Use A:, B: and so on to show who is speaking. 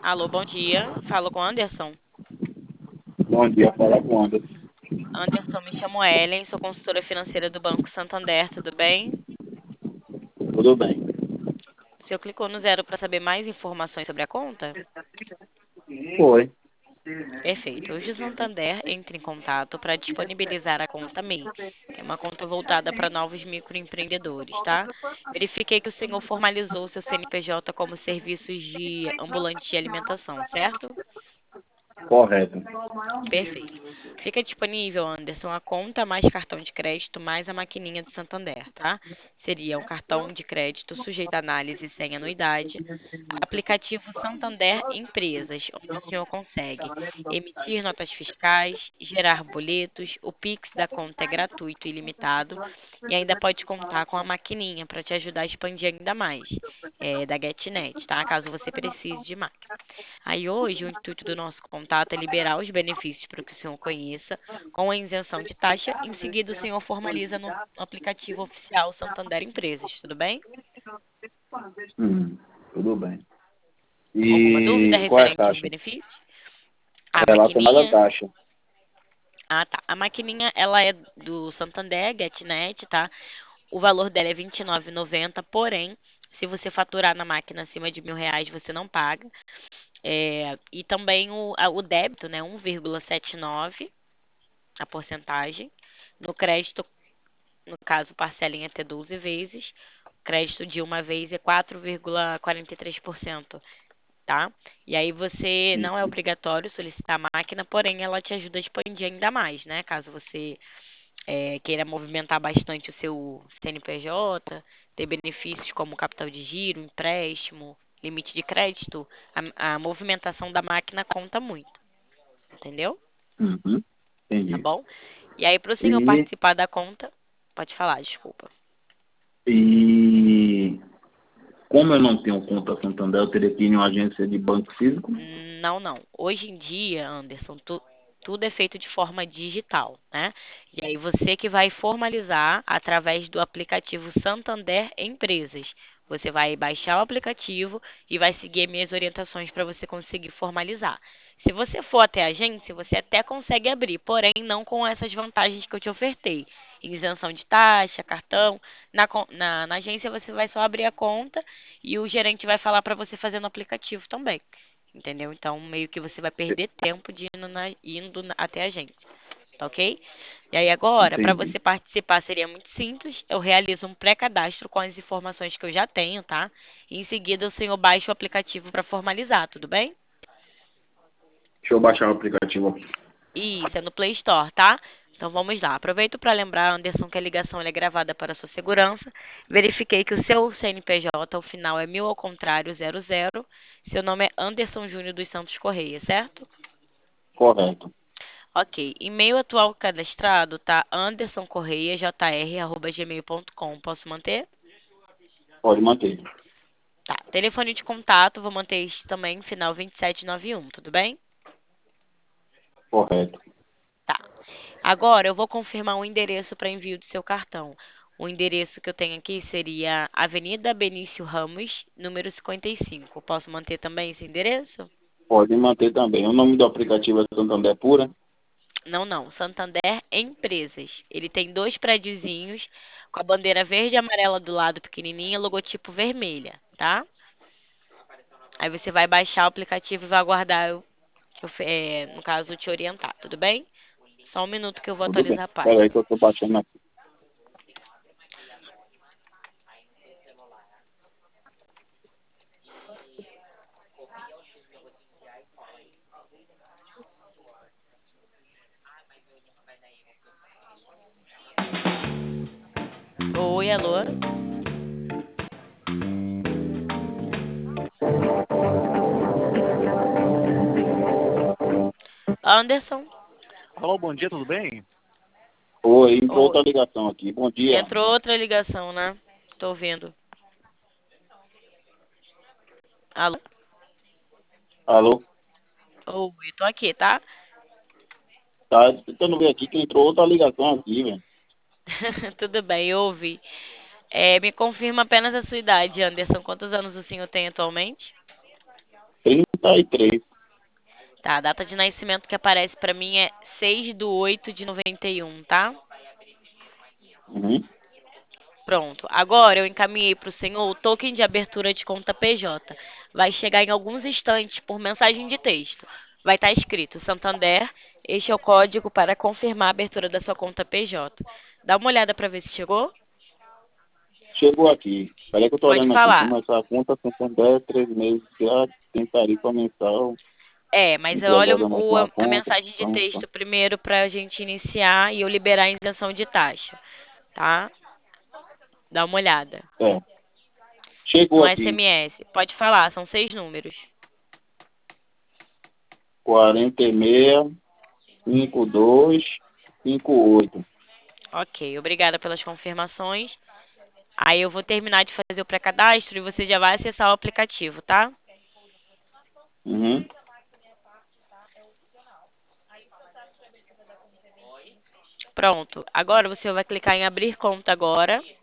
A: Alô, bom dia. Falo com o Anderson.
B: Bom dia, falar com o Anderson.
A: Anderson, me chamo Ellen, sou consultora financeira do Banco Santander, tudo bem?
B: Tudo bem?
A: O senhor clicou no zero para saber mais informações sobre a conta?
B: Foi.
A: Perfeito. Hoje o Santander entra em contato para disponibilizar a conta MEI, que é uma conta voltada para novos microempreendedores, tá? Verifiquei que o senhor formalizou seu CNPJ como serviços de ambulante e alimentação, certo?
B: Correto.
A: Perfeito. Fica disponível, Anderson, a conta mais cartão de crédito mais a maquininha do Santander, tá? Seria um cartão de crédito sujeito a análise sem anuidade, aplicativo Santander Empresas, onde o senhor consegue emitir notas fiscais, gerar boletos, o Pix da conta é gratuito e ilimitado e ainda pode contar com a maquininha para te ajudar a expandir ainda mais, da GetNet, tá? Caso você precise de máquina. Aí hoje o intuito do nosso contato é liberar os benefícios para que o senhor conheça, com a isenção de taxa. Em seguida, o senhor formaliza no aplicativo oficial Santander Empresas, tudo bem?
B: Hum, tudo bem.
A: Alguma dúvida
B: E qual é a
A: referente aos
B: taxa?
A: benefícios? A
B: Relacionada à
A: maquininha.
B: taxa.
A: Ah, tá. A maquininha, ela é do Santander, GetNet, tá? O valor dela é R$ 29,90, porém, se você faturar na máquina acima de R$ 1.000, você não paga. E também o débito, né? 1,79 a porcentagem. No crédito, no caso, parcela em até 12 vezes. Crédito de uma vez é 4,43%, tá? E aí você não é
B: Uhum.
A: obrigatório solicitar a máquina, porém ela te ajuda a expandir ainda mais, né? Caso você queira movimentar bastante o seu CNPJ, ter benefícios como capital de giro, empréstimo, limite de crédito, a movimentação da máquina conta muito, entendeu?
B: Uhum.
A: Tá
B: Entendi.
A: bom? E aí, para o senhor
B: E,
A: participar da conta, pode falar, desculpa.
B: e como eu não tenho conta Santander, eu teria que ir em uma agência de banco físico?
A: Não, não. Hoje em dia, Anderson, tudo é feito de forma digital, né? E aí você que vai formalizar através do aplicativo Santander Empresas. Você vai baixar o aplicativo e vai seguir minhas orientações para você conseguir formalizar. Se você for até a agência, você até consegue abrir, porém não com essas vantagens que eu te ofertei. Isenção de taxa, cartão. Na agência você vai só abrir a conta e o gerente vai falar para você fazer no aplicativo também. Entendeu? Então, meio que você vai perder tempo de até a agência, tá ok? E aí agora, para
B: Entendi.
A: você participar seria muito simples. Eu realizo um pré-cadastro com as informações que eu já tenho, tá? E em seguida o senhor baixa o aplicativo para formalizar, tudo bem?
B: Deixa eu baixar o aplicativo aqui.
A: Isso, é no Play Store, tá? Então vamos lá. Aproveito para lembrar, Anderson, que a ligação ela é gravada para sua segurança. Verifiquei que o seu CNPJ, ao final, é 1000 ao contrário 00. Seu nome é Anderson Júnior dos Santos Correia, certo?
B: Correto.
A: Ok. E-mail atual cadastrado tá andersoncorreiajr@gmail.com. Posso manter?
B: Pode manter.
A: Tá. Telefone de contato, vou manter este também, final 2791, tudo bem?
B: Correto.
A: Tá. Agora eu vou confirmar o endereço para envio do seu cartão. O endereço que eu tenho aqui seria Avenida Benício Ramos, número 55. Posso manter também esse endereço?
B: Pode manter também. O nome do aplicativo é Santander Pura?
A: Não, não. Santander Empresas. Ele tem dois prédiozinhos com a bandeira verde e amarela do lado pequenininha, logotipo vermelha, tá? Aí você vai baixar o aplicativo e vai aguardar no caso, te orientar, tudo bem? Só um minuto que eu vou
B: Tudo bem.
A: atualizar a
B: Espera
A: página.
B: aí que eu estou baixando aqui.
A: Oi, alô? Anderson?
C: Alô, bom dia, tudo bem?
B: Oi, entrou
A: Oi.
B: outra ligação aqui. Bom dia.
A: Entrou outra ligação, né? Tô ouvindo. Alô?
B: Alô?
A: Oi, tô aqui, tá?
B: Tá tentando ver aqui que entrou outra ligação aqui, velho.
A: Tudo bem, eu ouvi. Me confirma apenas a sua idade, Anderson. Quantos anos o senhor tem atualmente?
B: 33.
A: Tá, a data de nascimento que aparece pra mim é 6/8/91, tá?
B: Uhum.
A: Pronto. Agora eu encaminhei para o senhor o token de abertura de conta PJ. Vai chegar em alguns instantes por mensagem de texto. Vai estar escrito Santander, este é o código para confirmar a abertura da sua conta PJ. Dá uma olhada para ver se chegou.
B: Chegou aqui. Peraí que eu tô
A: Pode
B: olhando aqui.
A: falar.
B: Começar a conta Santander, 3 meses grátis, tem tarifa mensal,
A: É, mas olha
B: empregada mais uma
A: a
B: conta.
A: mensagem de texto primeiro para a gente iniciar e eu liberar a isenção de taxa, tá? Dá uma olhada.
B: É. Chegou
A: No
B: aqui.
A: SMS. Pode falar, são 6 números.
B: 46 52 58.
A: Ok, obrigada pelas confirmações. Aí eu vou terminar de fazer o pré-cadastro e você já vai acessar o aplicativo, tá?
B: Uhum.
A: Pronto. Agora você vai clicar em abrir conta agora.